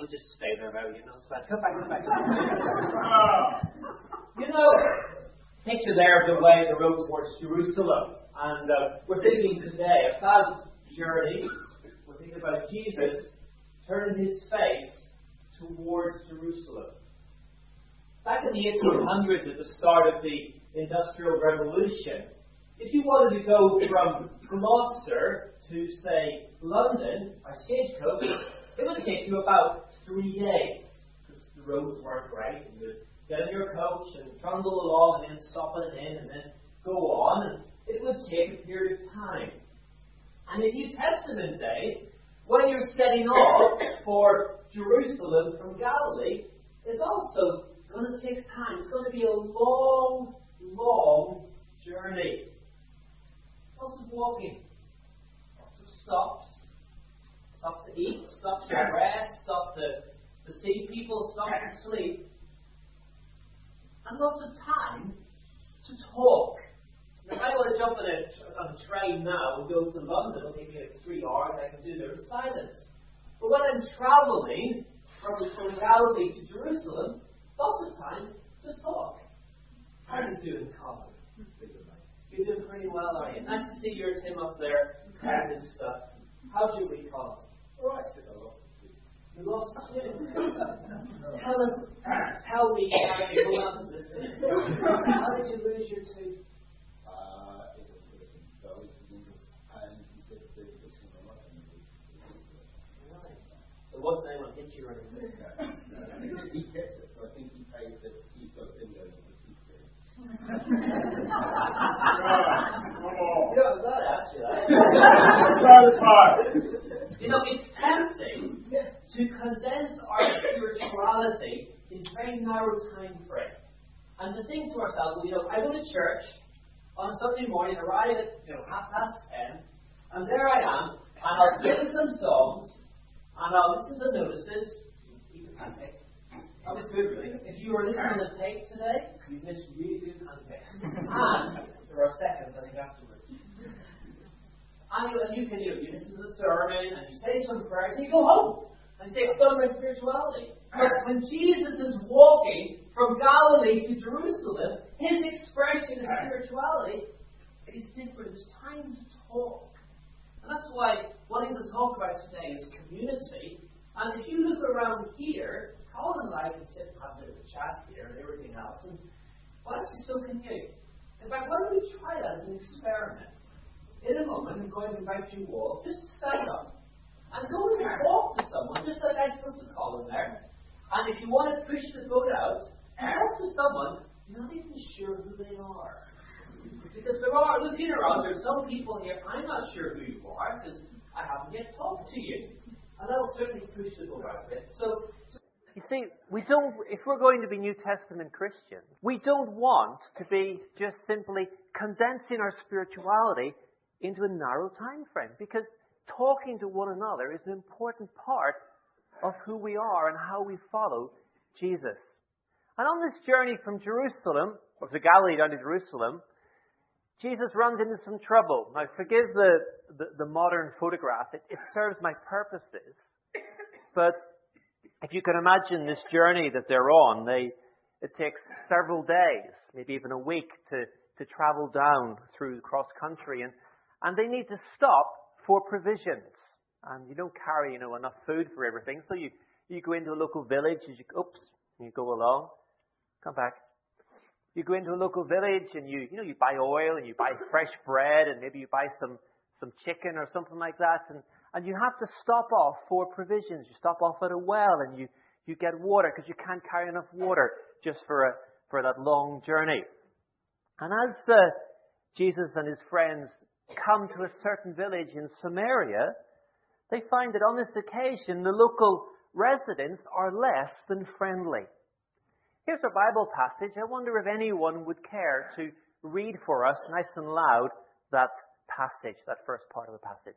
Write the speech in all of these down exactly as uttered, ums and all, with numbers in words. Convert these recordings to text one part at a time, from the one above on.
I'll just stay there now, you know. So come back, come back. You know, picture there the way the road towards Jerusalem. And uh, we're thinking today about journey. We're thinking about Jesus turning his face towards Jerusalem. Back in the eighteen hundreds, at the start of the Industrial Revolution, if you wanted to go from Gloucester to, say, London by stagecoach, it would take you about three days because the roads weren't great. And you'd get in your coach and trundle along and then stop at an inn and then go on. And it would take a period of time. And in New Testament days, when you're setting off for Jerusalem from Galilee, it's also going to take time. It's going to be a long, long journey. Lots of walking, lots of stops. Stop to eat, stop to rest, stop to, to see people, stop to sleep. And lots of time to talk. If I want to jump on a, on a train now and go to London, it'll take me like three hours, I can do it in silence. But when I'm travelling from, from Galilee to Jerusalem, lots of time to talk. How are you doing, Colin? You're doing pretty well, are you? Nice to see your Tim up there and this stuff. How'd you read, Colin? All right. You lost two. Tell us, tell me how you go on to this thing. How did you lose your two? Uh, it was so and he said that it was in the Right. There wasn't anyone hit you or anything. He said he kept it, so I think he paid that he's got video of the two things. You know, I'm glad I asked you that. You know, it's tempting to condense our spirituality in a very narrow time frame. And to think to ourselves, well, you know, I go to church on a Sunday morning, arrive at, you know, half past ten, and there I am, and I'll sing some songs, and I'll listen to notices, eat a pancake. That was good, really. If you were listening to the tape today, you missed really good pancakes. And there are seconds, I think, afterwards. And you, and you can, you know, you listen to the sermon, and you say some prayers, and you go home, and you say, I've done my spirituality. But when Jesus is walking from Galilee to Jerusalem, his expression of spirituality is different. There's time to talk. And that's why wanting to talk about today is community. And if you look around here, Colin and I can sit and have a bit of a chat here and everything else. And well, actually, so can you. In fact, why don't we try that as an experiment? In a moment, I'm going to invite you all just to stand up and go and talk to someone, just like I spoke to Colin there. And if you want to push the boat out, talk to someone you're not even sure who they are. Because there are, looking around, there's some people here, I'm not sure who you are, because I haven't yet talked to you. And that'll certainly push the boat out a bit. So, so you see, we don't, if we're going to be New Testament Christians, we don't want to be just simply condensing our spirituality into a narrow time frame. Because talking to one another is an important part of who we are and how we follow Jesus. And on this journey from Jerusalem, or from Galilee down to Jerusalem, Jesus runs into some trouble. Now, forgive the, the, the modern photograph. It, it serves my purposes. But if you can imagine this journey that they're on, they, it takes several days, maybe even a week to, to travel down through cross country. And, and they need to stop for provisions. And you don't carry, you know, enough food for everything. So you, you go into a local village, and you, oops, and you go along. Come back. You go into a local village and you, you know, you buy oil and you buy fresh bread and maybe you buy some, some chicken or something like that. And, and you have to stop off for provisions. You stop off at a well and you, you get water because you can't carry enough water just for a, for that long journey. And as uh, Jesus and his friends come to a certain village in Samaria, they find that on this occasion the local residents are less than friendly. Here's our Bible passage. I wonder if anyone would care to read for us, nice and loud, that passage, that first part of the passage.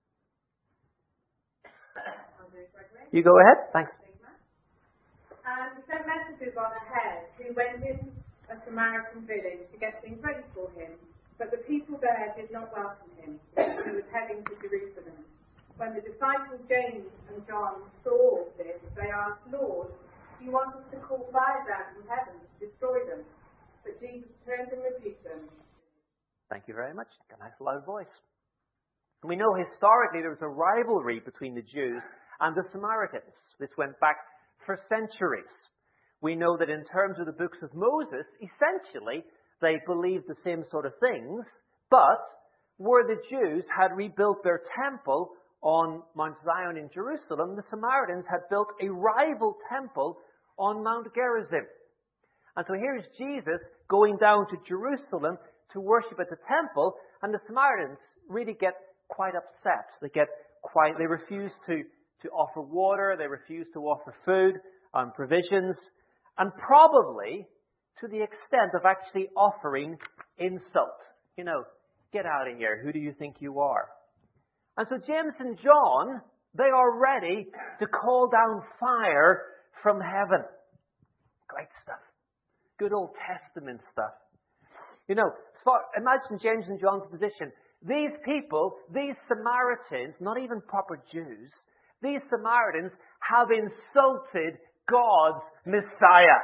You go ahead. Thanks. And he sent messengers on ahead who went in a Samaritan village to get things ready for him. But the people there did not welcome him, because he was heading to Jerusalem. When the disciples James and John saw this, they asked, Lord, do you want us to call fire down from heaven to destroy them? But Jesus turned and rebuked them. Thank you very much. A nice loud voice. We know historically there was a rivalry between the Jews and the Samaritans. This went back for centuries. We know that in terms of the books of Moses, essentially, they believed the same sort of things, but where the Jews had rebuilt their temple on Mount Zion in Jerusalem, the Samaritans had built a rival temple on Mount Gerizim. And so here's Jesus going down to Jerusalem to worship at the temple, and the Samaritans really get quite upset. They get quite, they refuse to, to offer water, they refuse to offer food and provisions, and probably to the extent of actually offering insult. You know, get out of here, who do you think you are? And so James and John, they are ready to call down fire from heaven. Great stuff. Good Old Testament stuff. You know, imagine James and John's position. These people, these Samaritans, not even proper Jews, these Samaritans have insulted God's Messiah.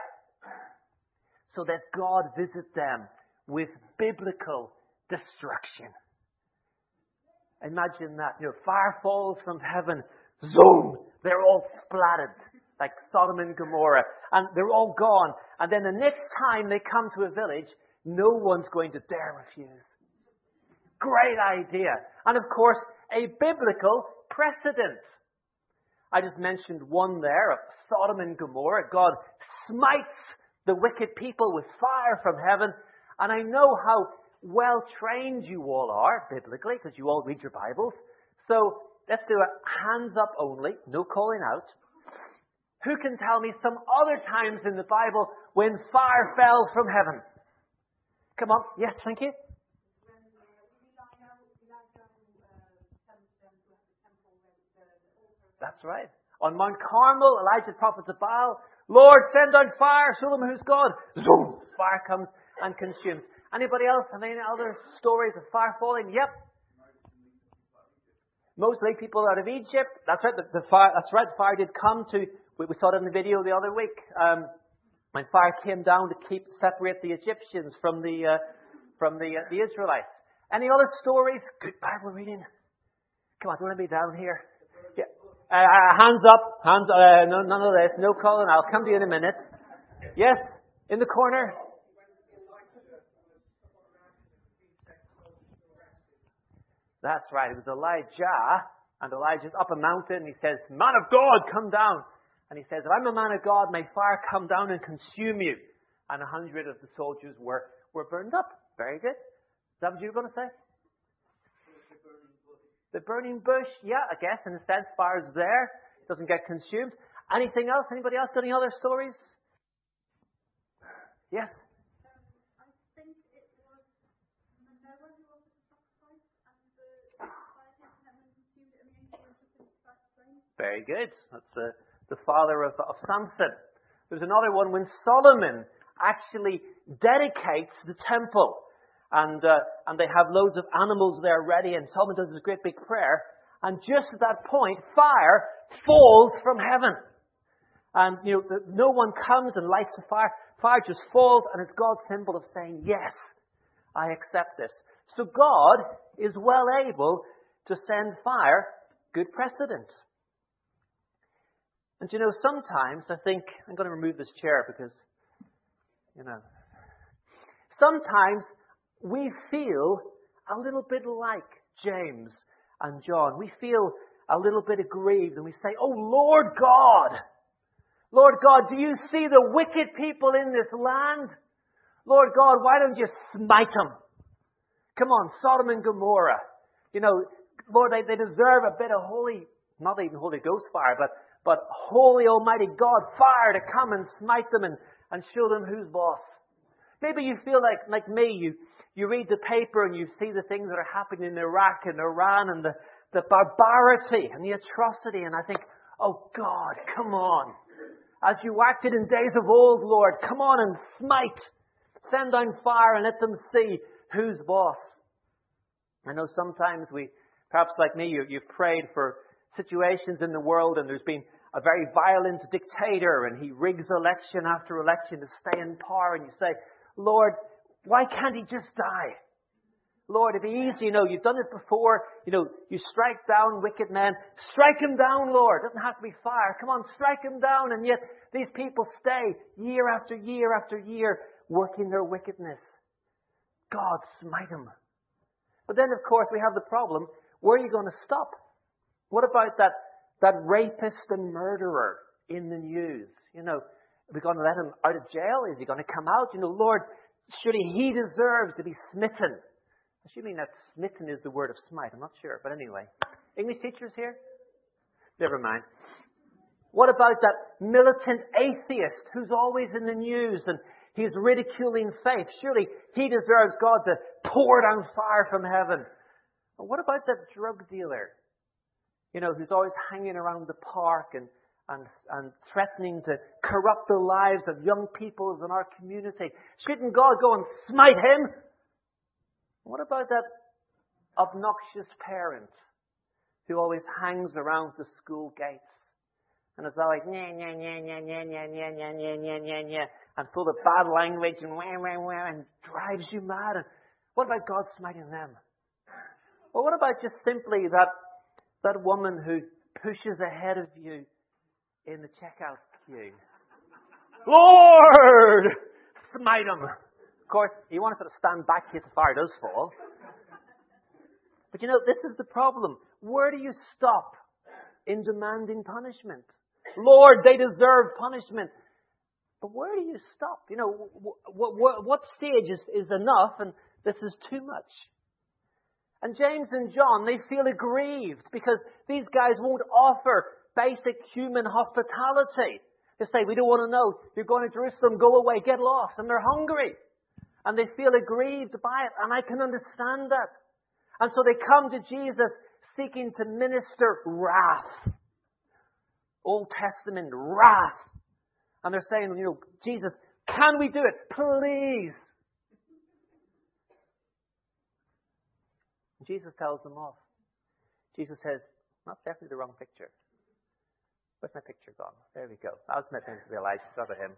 So that God visit them with biblical destruction. Imagine that. You know, fire falls from heaven. Zoom! They're all splattered like Sodom and Gomorrah. And they're all gone. And then the next time they come to a village, no one's going to dare refuse. Great idea. And of course, a biblical precedent. I just mentioned one there of Sodom and Gomorrah. God smites the wicked people with fire from heaven. And I know how well trained you all are biblically, because you all read your Bibles. So let's do a hands up only, no calling out. Who can tell me some other times in the Bible when fire fell from heaven? Come on. Yes, thank you. That's right. On Mount Carmel, Elijah prophets of Baal. Lord, send down fire, show them who's God. Zoom! Fire comes and consumes. Anybody else have any other stories of fire falling? Yep. Mostly people out of Egypt. That's right. The, the fire. That's right. The fire did come to. We, we saw it in the video the other week. Um, when fire came down to keep separate the Egyptians from the uh, from the uh, the Israelites. Any other stories? Good Bible reading. Come on, don't let me down here. Yeah. Uh, hands up. Hands. Uh, no, none of this. No calling. I'll come to you in a minute. Yes, in the corner. That's right. It was Elijah, and Elijah's up a mountain, and he says, "Man of God, come down." And he says, "If I'm a man of God, may fire come down and consume you." And a hundred of the soldiers were, were burned up. Very good. Is that what you were going to say? The burning bush, yeah, I guess, in a sense, fire's there. It doesn't get consumed. Anything else? Anybody else got any other stories? Yes? Um, I think it was Manoah who offered the sacrifice, and the fire came from heaven and consumed it, and the angel was just in the flame. Very good. That's uh, the father of, of Samson. There's another one when Solomon actually dedicates the temple. And uh, and they have loads of animals there ready, and Solomon does this great big prayer. And just at that point, fire falls from heaven. And, you know, the, no one comes and lights the fire. Fire just falls, and it's God's symbol of saying, yes, I accept this. So God is well able to send fire. Good precedent. And, you know, sometimes I think, I'm going to remove this chair because, you know, sometimes we feel a little bit like James and John. We feel a little bit aggrieved, and we say, "Oh, Lord God, Lord God, do you see the wicked people in this land? Lord God, why don't you smite them? Come on, Sodom and Gomorrah. You know, Lord, they, they deserve a bit of holy, not even Holy Ghost fire, but, but holy Almighty God fire to come and smite them and, and show them who's boss." Maybe you feel like, like me, you, you read the paper and you see the things that are happening in Iraq and Iran and the, the barbarity and the atrocity, and I think, oh God, come on. As you acted in days of old, Lord, come on and smite. Send down fire and let them see who's boss. I know sometimes we, perhaps like me, you, you've prayed for situations in the world and there's been a very violent dictator and he rigs election after election to stay in power, and you say, Lord, why can't he just die? Lord, it'd be easy, you know, you've done it before, you know, you strike down wicked men. Strike him down, Lord. It doesn't have to be fire. Come on, strike him down. And yet these people stay year after year after year working their wickedness. God, smite him. But then, of course, we have the problem, where are you going to stop? What about that, that rapist and murderer in the news? You know, are we going to let him out of jail? Is he going to come out? You know, Lord, surely he deserves to be smitten. Assuming that smitten is the word of smite. I'm not sure. But anyway. English teachers here? Never mind. What about that militant atheist who's always in the news and he's ridiculing faith? Surely he deserves God to pour down fire from heaven. But what about that drug dealer? You know, who's always hanging around the park and, and, and threatening to corrupt the lives of young people in our community. Shouldn't God go and smite him? What about that obnoxious parent who always hangs around the school gates and is all like, nya, nya, nya, nya, nya, nya, nya, nya, nya, nya, nya, nya, and full of bad language and wah, wah, wah, and drives you mad? And what about God smiting them? Or what about just simply that, that woman who pushes ahead of you in the checkout queue? Lord, smite him. Of course, you want to sort of stand back in case the fire does fall. But you know, this is the problem. Where do you stop in demanding punishment? Lord, they deserve punishment. But where do you stop? You know, what, what, what stage is, is enough and this is too much? And James and John, they feel aggrieved because these guys won't offer basic human hospitality. They say, we don't want to know. You're going to Jerusalem, go away, get lost. And they're hungry. And they feel aggrieved by it. And I can understand that. And so they come to Jesus seeking to minister wrath. Old Testament wrath. And they're saying, you know, Jesus, can we do it? Please. And Jesus tells them off. Jesus says, that's definitely the wrong picture. Where's my picture gone? There we go. That was meant to be Elijah. Got him.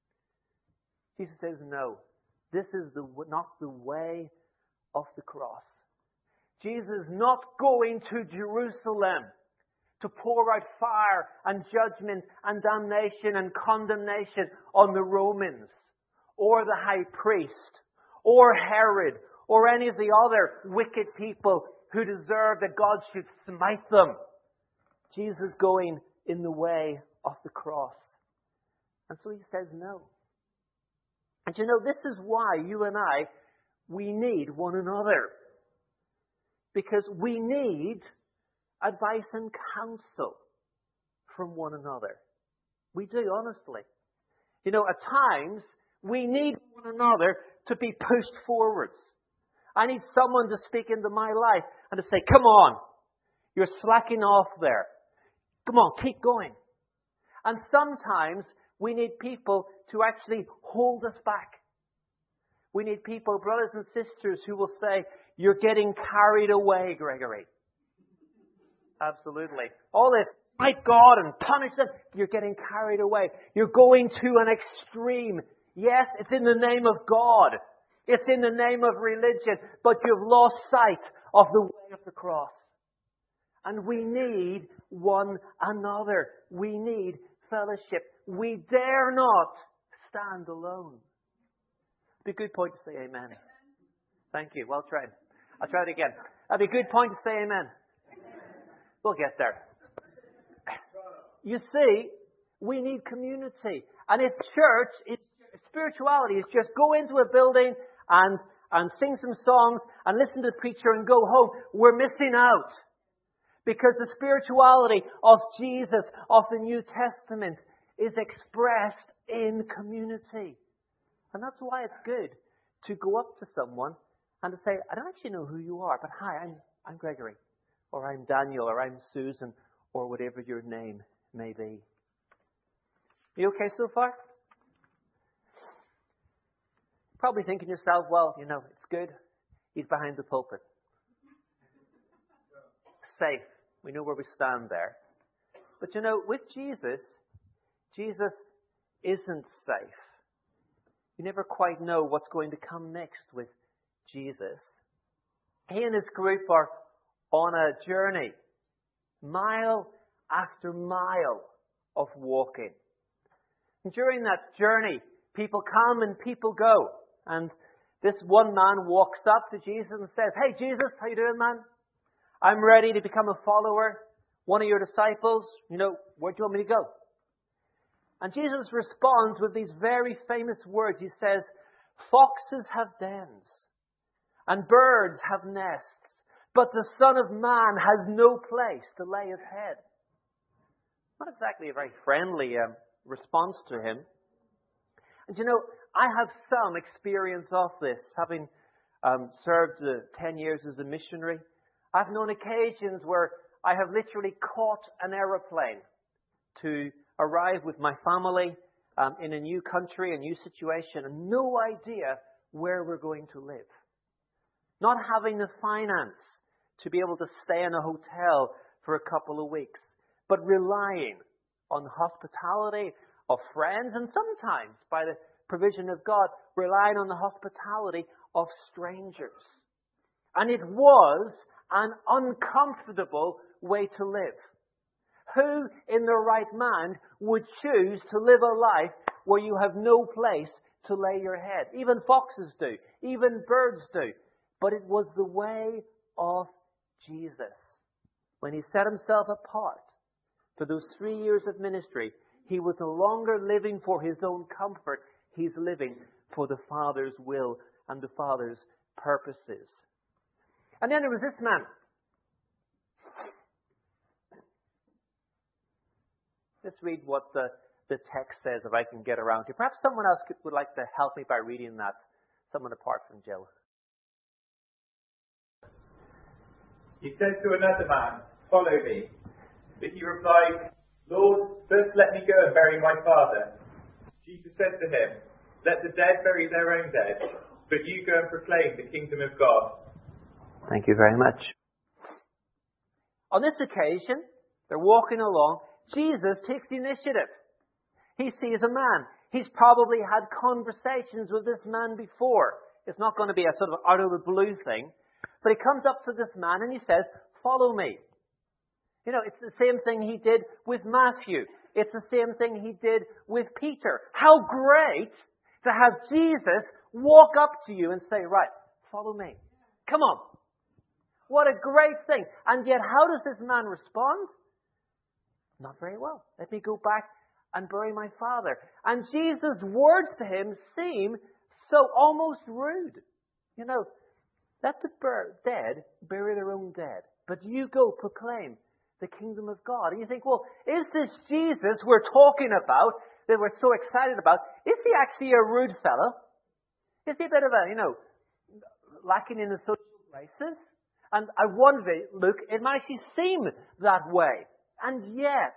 Jesus says, no. This is the, not the way of the cross. Jesus is not going to Jerusalem to pour out fire and judgment and damnation and condemnation on the Romans or the high priest or Herod or any of the other wicked people who deserve that God should smite them. Jesus is going in the way of the cross. And so he says no. And you know, this is why you and I, we need one another. Because we need advice and counsel from one another. We do, honestly. You know, at times, we need one another to be pushed forwards. I need someone to speak into my life and to say, come on, you're slacking off there. Come on, keep going. And sometimes we need people to actually hold us back. We need people, brothers and sisters, who will say, you're getting carried away, Gregory. Absolutely. All this, fight God and punish them, you're getting carried away. You're going to an extreme. Yes, it's in the name of God. It's in the name of religion. But you've lost sight of the way of the cross. And we need one another. We need fellowship. We dare not stand alone. Be a good point to say amen. Thank you. Well tried. I'll try it again. That'd be a good point to say amen. We'll get there. You see, we need community. And if church, if spirituality is just go into a building and, and sing some songs and listen to the preacher and go home, we're missing out. Because the spirituality of Jesus, of the New Testament, is expressed in community. And that's why it's good to go up to someone and to say, I don't actually know who you are, but hi, I'm, I'm Gregory, or I'm Daniel, or I'm Susan, or whatever your name may be. You okay so far? Probably thinking to yourself, well, you know, it's good. He's behind the pulpit. Safe. We know where we stand there. But you know, with Jesus, Jesus isn't safe. You never quite know what's going to come next with Jesus. He and his group are on a journey, mile after mile of walking. And during that journey, people come and people go. And this one man walks up to Jesus and says, "Hey, Jesus, how you doing, man? I'm ready to become a follower, one of your disciples. You know, where do you want me to go?" And Jesus responds with these very famous words. He says, "Foxes have dens, and birds have nests, but the Son of Man has no place to lay his head." Not exactly a very friendly um, response to him. And you know, I have some experience of this, having um, served uh, ten years as a missionary. I've known occasions where I have literally caught an aeroplane to arrive with my family um, in a new country, a new situation, and no idea where we're going to live. Not having the finance to be able to stay in a hotel for a couple of weeks, but relying on the hospitality of friends, and sometimes, by the provision of God, relying on the hospitality of strangers. And it was an uncomfortable way to live. Who in their right mind would choose to live a life where you have no place to lay your head? Even foxes do. Even birds do. But it was the way of Jesus. When he set himself apart for those three years of ministry, he was no longer living for his own comfort. He's living for the Father's will and the Father's purposes. And then there was this man. Let's read what the, the text says, if I can get around to. Perhaps someone else could, would like to help me by reading that. Someone apart from Jill. He said to another man, "Follow me." But he replied, "Lord, first let me go and bury my father." Jesus said to him, "Let the dead bury their own dead, but you go and proclaim the kingdom of God." Thank you very much. On this occasion, they're walking along. Jesus takes the initiative. He sees a man. He's probably had conversations with this man before. It's not going to be a sort of out of the blue thing. But he comes up to this man and he says, "Follow me." You know, it's the same thing he did with Matthew. It's the same thing he did with Peter. How great to have Jesus walk up to you and say, "Right, follow me. Come on." What a great thing. And yet, how does this man respond? Not very well. "Let me go back and bury my father." And Jesus' words to him seem so almost rude. You know, let the bur- dead bury their own dead, but you go proclaim the kingdom of God. And you think, well, is this Jesus we're talking about, that we're so excited about, is he actually a rude fellow? Is he a bit of a, you know, lacking in the social graces? And I wonder, look, it might actually seem that way. And yet,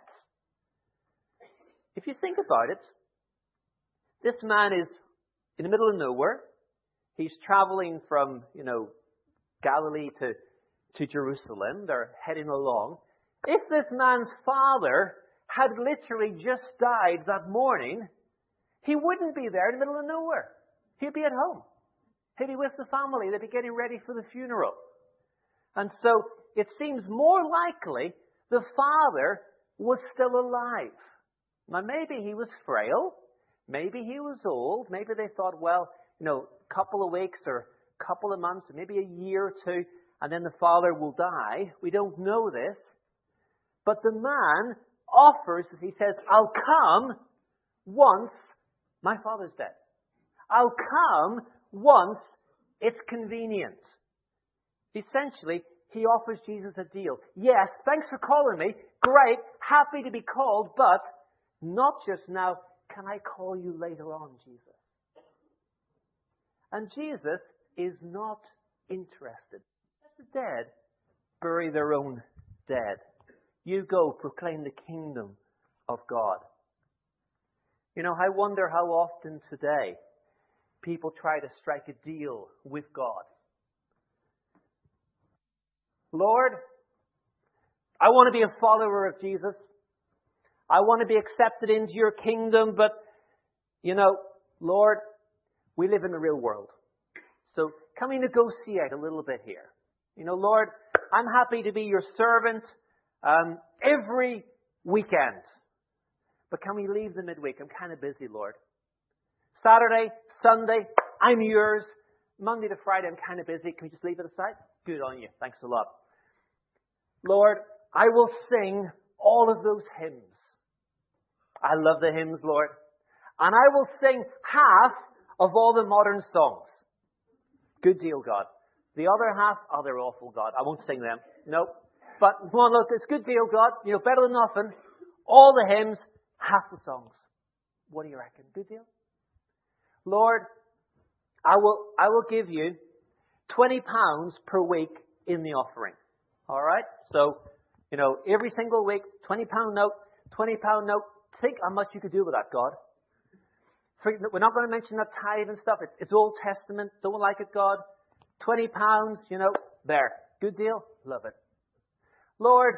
if you think about it, this man is in the middle of nowhere. He's traveling from, you know, Galilee to, to Jerusalem. They're heading along. If this man's father had literally just died that morning, he wouldn't be there in the middle of nowhere. He'd be at home. He'd be with the family. They'd be getting ready for the funeral. And so it seems more likely the father was still alive. Now maybe he was frail. Maybe he was old. Maybe they thought, well, you know, a couple of weeks or a couple of months or maybe a year or two, and then the father will die. We don't know this. But the man offers, he says, "I'll come once my father's dead. I'll come once it's convenient." Essentially, he offers Jesus a deal. Yes, thanks for calling me. Great, happy to be called, but not just now. Can I call you later on, Jesus? And Jesus is not interested. Let the dead bury their own dead. You go proclaim the kingdom of God. You know, I wonder how often today people try to strike a deal with God. Lord, I want to be a follower of Jesus. I want to be accepted into your kingdom, but, you know, Lord, we live in the real world. So can we negotiate a little bit here? You know, Lord, I'm happy to be your servant um, every weekend. But can we leave the midweek? I'm kind of busy, Lord. Saturday, Sunday, I'm yours. Monday to Friday, I'm kind of busy. Can we just leave it aside? Good on you. Thanks a lot. Lord, I will sing all of those hymns. I love the hymns, Lord. And I will sing half of all the modern songs. Good deal, God. The other half, oh, they're awful, God. I won't sing them. Nope. But come on, look, it's good deal, God. You know, better than nothing. All the hymns, half the songs. What do you reckon? Good deal? Lord, I will, I will give you twenty pounds per week in the offering. All right? So, you know, every single week, twenty pound note, twenty pound note. Think how much you could do with that, God. We're not going to mention that tithe and stuff. It's, it's Old Testament. Don't like it, God. twenty pounds, you know, there. Good deal? Love it. Lord,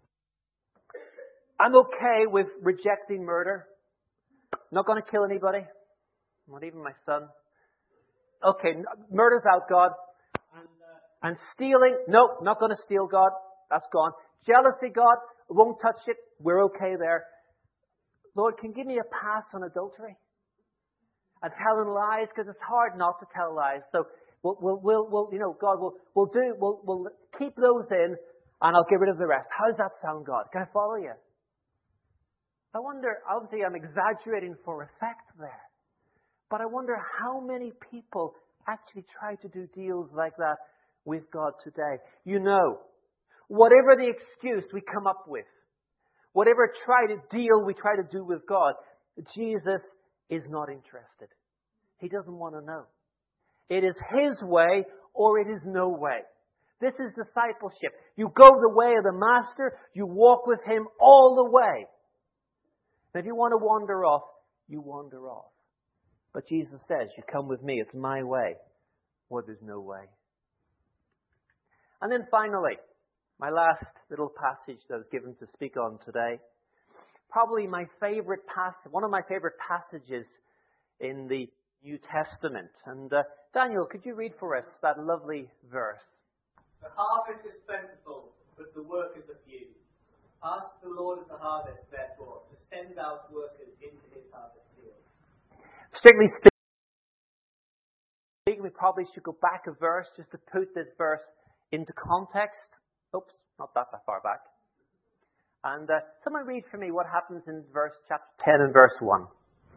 I'm okay with rejecting murder. Not going to kill anybody. Not even my son. Okay, murder's out, God. And, uh, and stealing, nope, not going to steal, God. That's gone. Jealousy, God, won't touch it. We're okay there. Lord, can you give me a pass on adultery? And telling lies, because it's hard not to tell lies. So we'll, we'll, we'll, we'll you know, God, we'll, we'll do, we'll, we'll keep those in, and I'll get rid of the rest. How does that sound, God? Can I follow you? I wonder, obviously I'm exaggerating for effect there. But I wonder how many people actually try to do deals like that with God today. You know, whatever the excuse we come up with, whatever try to deal we try to do with God, Jesus is not interested. He doesn't want to know. It is His way or it is no way. This is discipleship. You go the way of the Master, you walk with Him all the way. And if you want to wander off, you wander off. But Jesus says, you come with me, it's my way, or there's no way. And then finally, my last little passage that I was given to speak on today. Probably my favorite passage, one of my favorite passages in the New Testament. And uh, Daniel, could you read for us that lovely verse? The harvest is plentiful, but the workers are few. Ask the Lord of the harvest, therefore, to send out workers into His harvest field. Strictly speaking, we probably should go back a verse just to put this verse into context. Oops, not that, that far back. And uh, someone read for me what happens in verse chapter ten and verse one.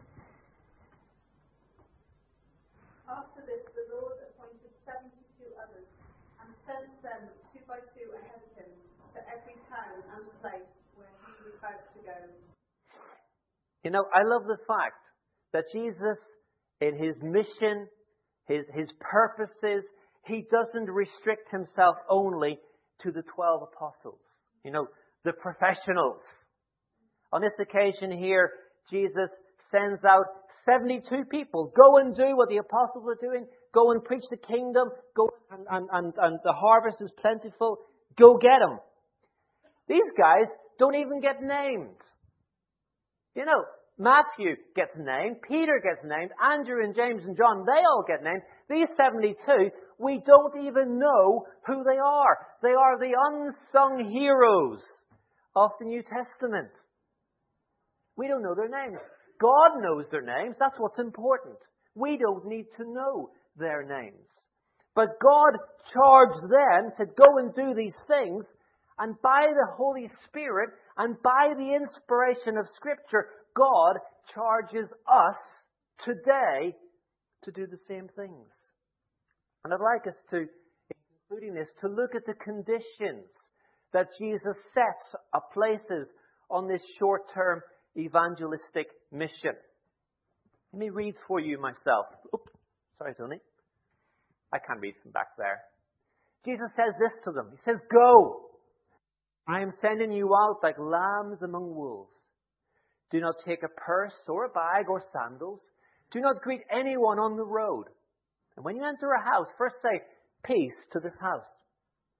After this, the Lord appointed seventy-two others, and sent them two by two ahead of him to every town and place where he was about to go. You know, I love the fact that Jesus, in His mission, His, his purposes, He doesn't restrict Himself only to the twelve apostles. You know, the professionals. On this occasion here, Jesus sends out seventy-two people. Go and do what the apostles were doing. Go and preach the kingdom. Go and, and, and, and the harvest is plentiful. Go get them. These guys don't even get named. You know, Matthew gets named. Peter gets named. Andrew and James and John, they all get named. These seventy-two, we don't even know who they are. They are the unsung heroes of the New Testament. We don't know their names. God knows their names. That's what's important. We don't need to know their names. But God charged them, said, go and do these things. And by the Holy Spirit and by the inspiration of Scripture, God charges us today to do the same things. And I'd like us to, including this, to look at the conditions that Jesus sets up places on this short-term evangelistic mission. Let me read for you myself. Oops, sorry, Tony. I can't read from back there. Jesus says this to them. He says, go. I am sending you out like lambs among wolves. Do not take a purse or a bag or sandals. Do not greet anyone on the road. And when you enter a house, first say, peace to this house.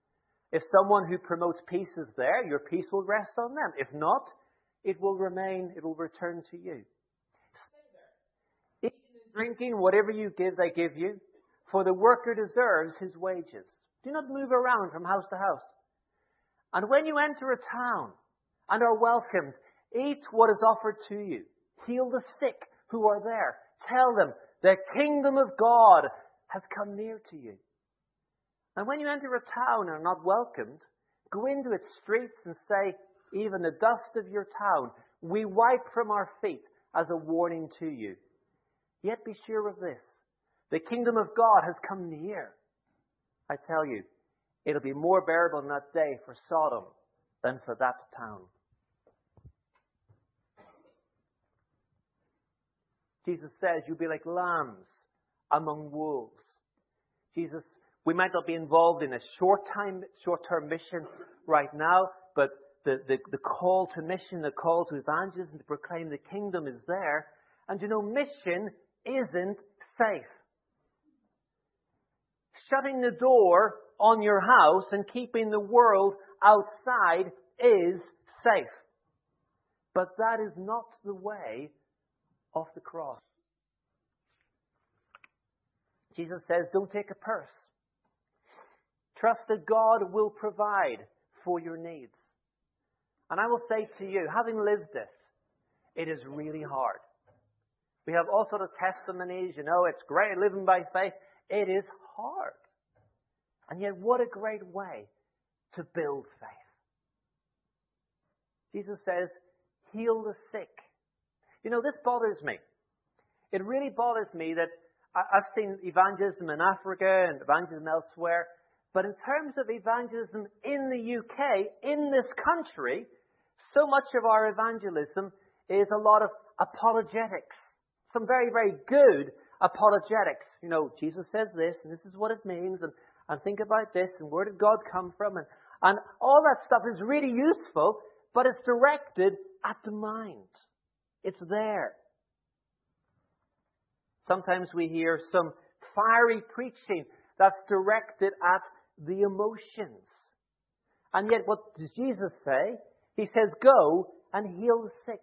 If someone who promotes peace is there, your peace will rest on them. If not, it will remain, it will return to you. Stay there. Eating and drinking, whatever you give, they give you. For the worker deserves his wages. Do not move around from house to house. And when you enter a town and are welcomed, eat what is offered to you. Heal the sick who are there. Tell them the kingdom of God has come near to you. And when you enter a town and are not welcomed, go into its streets and say, even the dust of your town we wipe from our feet as a warning to you. Yet be sure of this, the kingdom of God has come near. I tell you, it'll be more bearable in that day for Sodom than for that town. Jesus says, you'll be like lambs among wolves. Jesus, we might not be involved in a short time, short-term mission right now, but the, the, the call to mission, the call to evangelism, to proclaim the kingdom is there. And you know, mission isn't safe. Shutting the door on your house and keeping the world outside is safe. But that is not the way of the cross. Jesus says, don't take a purse. Trust that God will provide for your needs. And I will say to you, having lived this, it is really hard. We have all sort of testimonies, you know, it's great living by faith. It is hard. And yet, what a great way to build faith. Jesus says, heal the sick. You know, this bothers me. It really bothers me that I've seen evangelism in Africa and evangelism elsewhere. But in terms of evangelism in the U K, in this country, so much of our evangelism is a lot of apologetics. Some very, very good apologetics. You know, Jesus says this, and this is what it means, and, and think about this, and where did God come from? And, and all that stuff is really useful, but it's directed at the mind. It's there. Sometimes we hear some fiery preaching that's directed at the emotions. And yet, what does Jesus say? He says, go and heal the sick.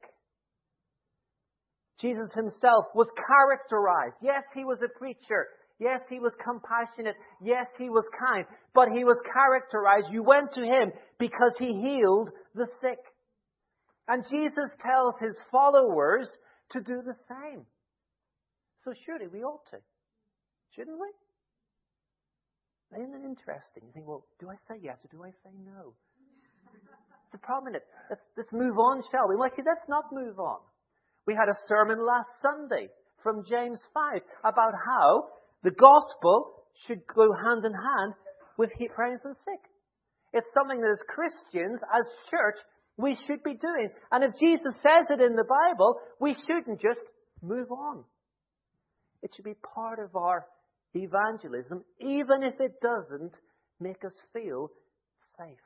Jesus himself was characterized. Yes, he was a preacher. Yes, he was compassionate. Yes, he was kind. But he was characterized. You went to him because he healed the sick. And Jesus tells his followers to do the same. So surely we ought to. Shouldn't we? Isn't it interesting? You think, well, do I say yes or do I say no? It's a problem in it. Let's, let's move on, shall we? Well, actually, let's not move on. We had a sermon last Sunday from James five about how the gospel should go hand in hand with praying for the sick. It's something that as Christians, as church, we should be doing. And if Jesus says it in the Bible, we shouldn't just move on. It should be part of our evangelism, even if it doesn't make us feel safe.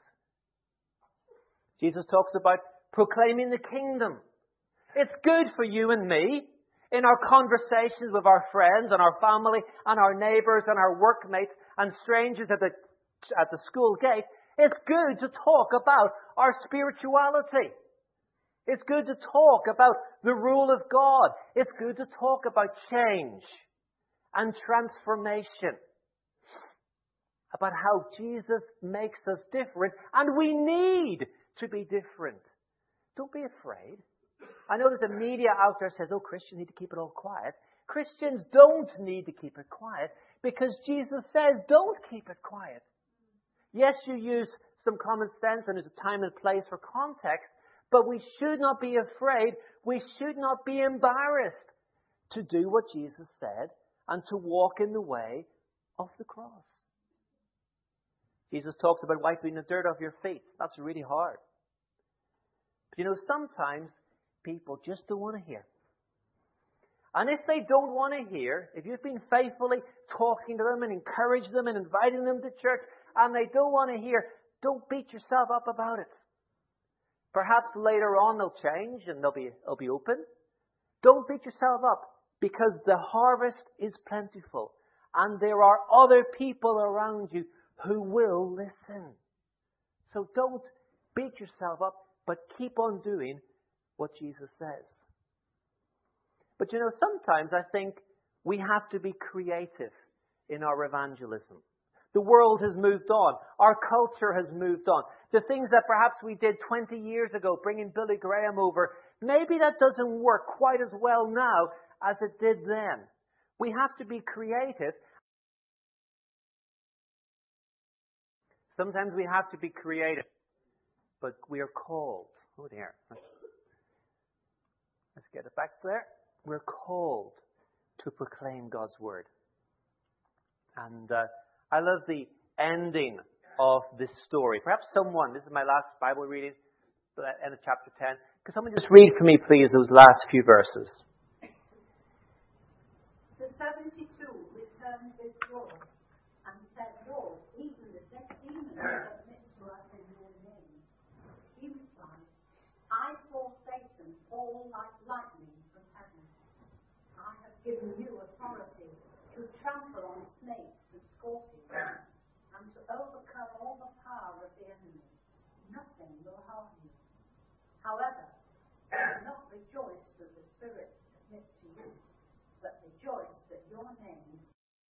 Jesus talks about proclaiming the kingdom. It's good for you and me in our conversations with our friends and our family and our neighbours and our workmates and strangers at the, at the school gate. It's good to talk about our spirituality. It's good to talk about the rule of God. It's good to talk about change and transformation. About how Jesus makes us different, and we need to be different. Don't be afraid. I know there's a media out there that says, oh, Christians need to keep it all quiet. Christians don't need to keep it quiet because Jesus says don't keep it quiet. Yes, you use some common sense and there's a time and place for context, but we should not be afraid. We should not be embarrassed to do what Jesus said and to walk in the way of the cross. Jesus talks about wiping the dirt off your feet. That's really hard. But you know, sometimes people just don't want to hear. And if they don't want to hear, if you've been faithfully talking to them and encouraging them and inviting them to church, and they don't want to hear, don't beat yourself up about it. Perhaps later on they'll change and they'll be, they'll be open. Don't beat yourself up because the harvest is plentiful and there are other people around you who will listen. So don't beat yourself up, but keep on doing what Jesus says. But you know, sometimes I think we have to be creative in our evangelism. The world has moved on. Our culture has moved on. The things that perhaps we did twenty years ago, bringing Billy Graham over, maybe that doesn't work quite as well now as it did then. We have to be creative. Sometimes we have to be creative, but we are called. Oh dear. Let's, let's get it back there. We're called to proclaim God's word. And uh, I love the ending of this story. Perhaps someone, this is my last Bible reading, end of chapter ten. Could someone just read for me, please, those last few verses? The seventy-two returned with joy and said, Lord, even the deaf demons submit to us in your name. He replied, I saw Satan fall like lightning from heaven. I have given you authority to trample on snakes and scorpions and to overcome all the power of the enemy. Nothing will harm you. However, do not rejoice that the spirits submit to you, but rejoice that your names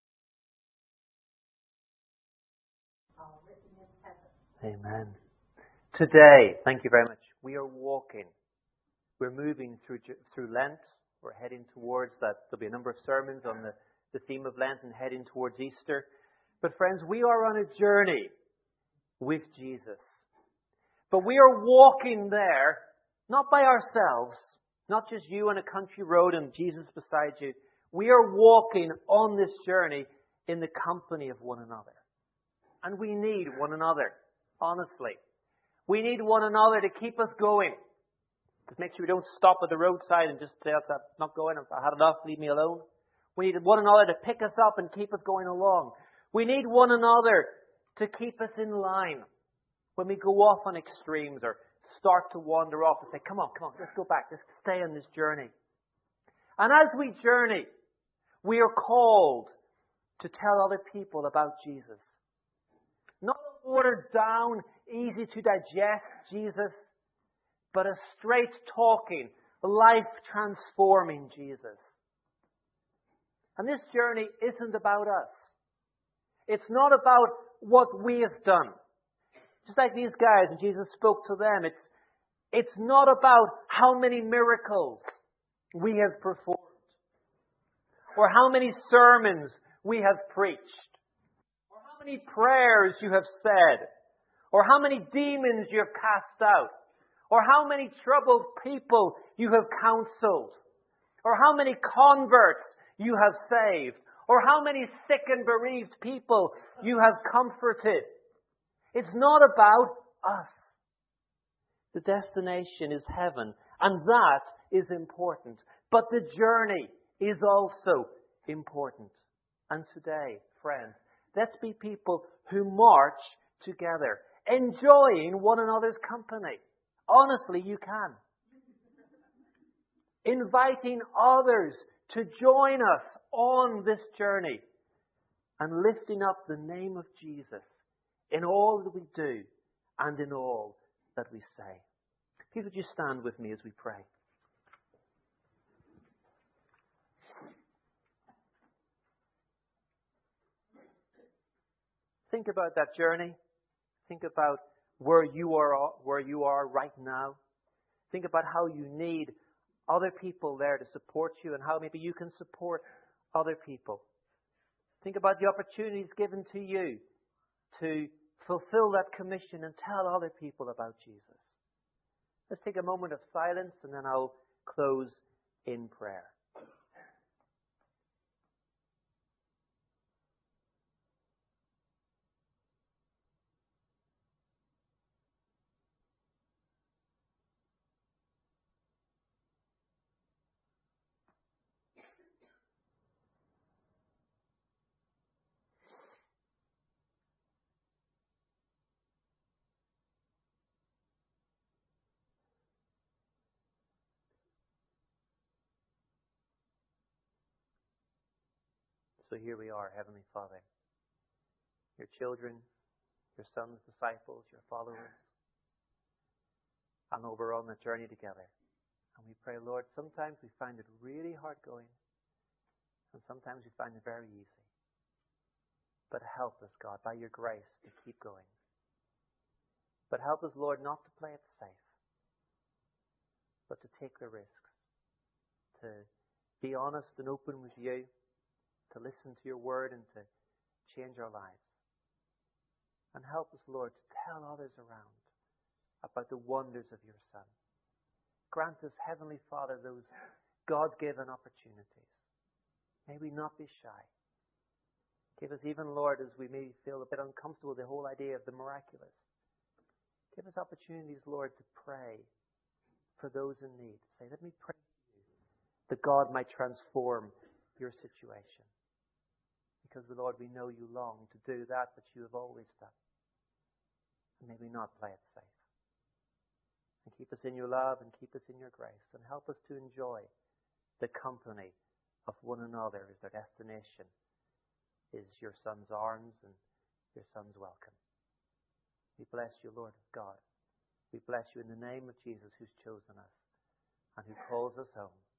are written in heaven. Amen. Today, thank you very much, we are walking. We're moving through through Lent. We're heading towards that. There'll be a number of sermons on the, the theme of Lent and heading towards Easter. But friends, we are on a journey with Jesus. But we are walking there, not by ourselves, not just you on a country road and Jesus beside you. We are walking on this journey in the company of one another. And we need one another, honestly. We need one another to keep us going. Just make sure we don't stop at the roadside and just say, I'm not going, I've had enough, leave me alone. We need one another to pick us up and keep us going along. We need one another to keep us in line when we go off on extremes or start to wander off and say, come on, come on, let's go back, let's stay on this journey. And as we journey, we are called to tell other people about Jesus. Not a watered down, easy to digest Jesus, but a straight talking, life transforming Jesus. And this journey isn't about us. It's not about what we have done. Just like these guys, and Jesus spoke to them, it's, it's not about how many miracles we have performed, or how many sermons we have preached, or how many prayers you have said, or how many demons you have cast out, or how many troubled people you have counseled, or how many converts you have saved, or how many sick and bereaved people you have comforted. It's not about us. The destination is heaven, and that is important. But the journey is also important. And today, friends, let's be people who march together, enjoying one another's company. Honestly, you can. Inviting others to join us on this journey and lifting up the name of Jesus in all that we do and in all that we say. Please would you stand with me as we pray. Think about that journey. Think about where you are, where you are right now. Think about how you need other people there to support you and how maybe you can support other people. Think about the opportunities given to you to fulfill that commission and tell other people about Jesus. Let's take a moment of silence and then I'll close in prayer. So here we are, Heavenly Father, your children, your Son's disciples, your followers. And Lord, we're on the journey together. And we pray, Lord, sometimes we find it really hard going. And sometimes we find it very easy. But help us, God, by your grace to keep going. But help us, Lord, not to play it safe, but to take the risks, to be honest and open with you, to listen to your word and to change our lives. And help us, Lord, to tell others around about the wonders of your Son. Grant us, Heavenly Father, those God-given opportunities. May we not be shy. Give us even, Lord, as we may feel a bit uncomfortable with the whole idea of the miraculous. Give us opportunities, Lord, to pray for those in need. Say, let me pray for you, that God might transform your situation. Because, Lord, we know you long to do that which you have always done. And may we not play it safe. And keep us in your love and keep us in your grace. And help us to enjoy the company of one another as our destination is your Son's arms and your Son's welcome. We bless you, Lord God. We bless you in the name of Jesus, who's chosen us and who calls us home.